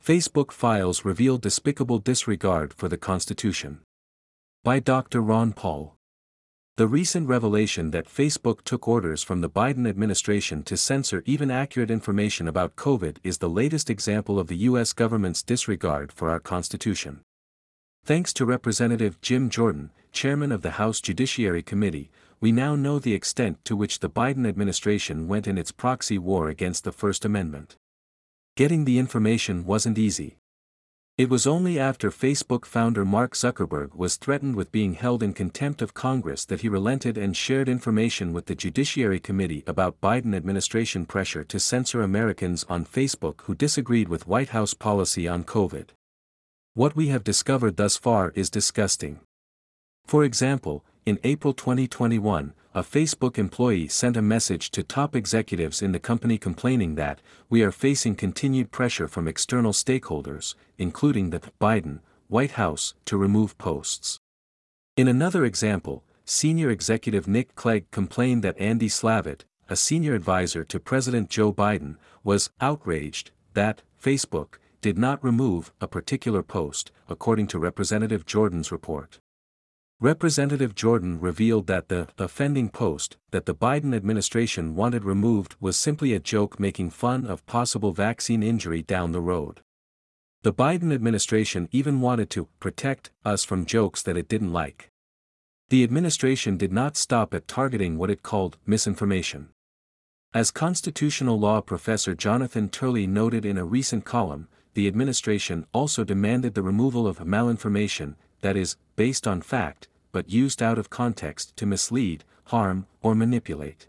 Facebook files reveal despicable disregard for the Constitution. By Dr. Ron Paul. The recent revelation that Facebook took orders from the Biden administration to censor even accurate information about COVID is the latest example of the U.S. government's disregard for our Constitution. Thanks to Representative Jim Jordan, chairman of the House Judiciary Committee, we now know the extent to which the Biden administration went in its proxy war against the First Amendment. Getting the information wasn't easy. It was only after Facebook founder Mark Zuckerberg was threatened with being held in contempt of Congress that he relented and shared information with the Judiciary Committee about Biden administration pressure to censor Americans on Facebook who disagreed with White House policy on COVID. What we have discovered thus far is disgusting. For example, in April 2021, a Facebook employee sent a message to top executives in the company complaining that, "We are facing continued pressure from external stakeholders, including the Biden White House, to remove posts." In another example, senior executive Nick Clegg complained that Andy Slavitt, a senior advisor to President Joe Biden, was outraged that Facebook did not remove a particular post, according to Representative Jordan's report. Representative Jordan revealed that the offending post that the Biden administration wanted removed was simply a joke making fun of possible vaccine injury down the road. The Biden administration even wanted to protect us from jokes that it didn't like. The administration did not stop at targeting what it called misinformation. As constitutional law professor Jonathan Turley noted in a recent column, the administration also demanded the removal of malinformation, that is, based on fact, but used out of context to mislead, harm, or manipulate.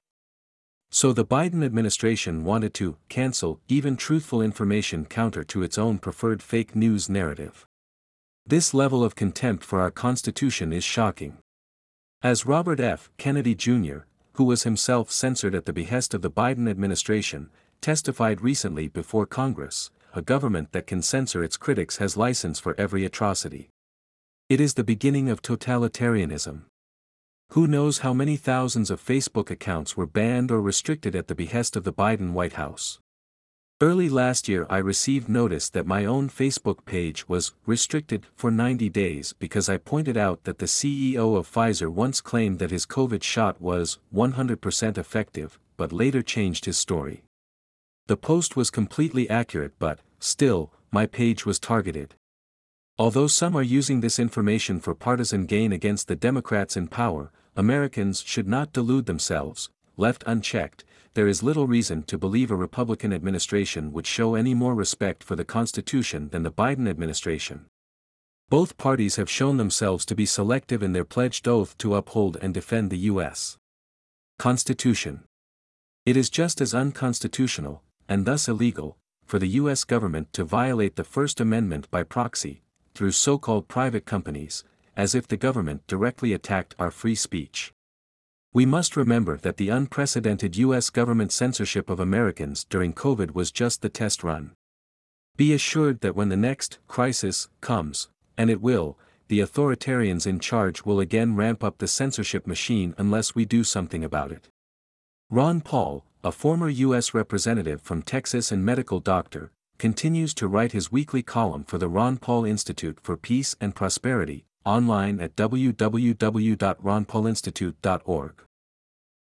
So the Biden administration wanted to cancel even truthful information counter to its own preferred fake news narrative. This level of contempt for our Constitution is shocking. As Robert F. Kennedy Jr., who was himself censored at the behest of the Biden administration, testified recently before Congress, a government that can censor its critics has license for every atrocity. It is the beginning of totalitarianism. Who knows how many thousands of Facebook accounts were banned or restricted at the behest of the Biden White House. Early last year I received notice that my own Facebook page was restricted for 90 days because I pointed out that the CEO of Pfizer once claimed that his COVID shot was 100% effective, but later changed his story. The post was completely accurate, but, still, my page was targeted. Although some are using this information for partisan gain against the Democrats in power, Americans should not delude themselves. Left unchecked, there is little reason to believe a Republican administration would show any more respect for the Constitution than the Biden administration. Both parties have shown themselves to be selective in their pledged oath to uphold and defend the U.S. Constitution. It is just as unconstitutional, and thus illegal, for the U.S. government to violate the First Amendment by proxy, through so-called private companies, as if the government directly attacked our free speech. We must remember that the unprecedented U.S. government censorship of Americans during COVID was just the test run. Be assured that when the next crisis comes, and it will, the authoritarians in charge will again ramp up the censorship machine unless we do something about it. Ron Paul, a former U.S. representative from Texas and medical doctor, continues to write his weekly column for the Ron Paul Institute for Peace and Prosperity, online at www.ronpaulinstitute.org.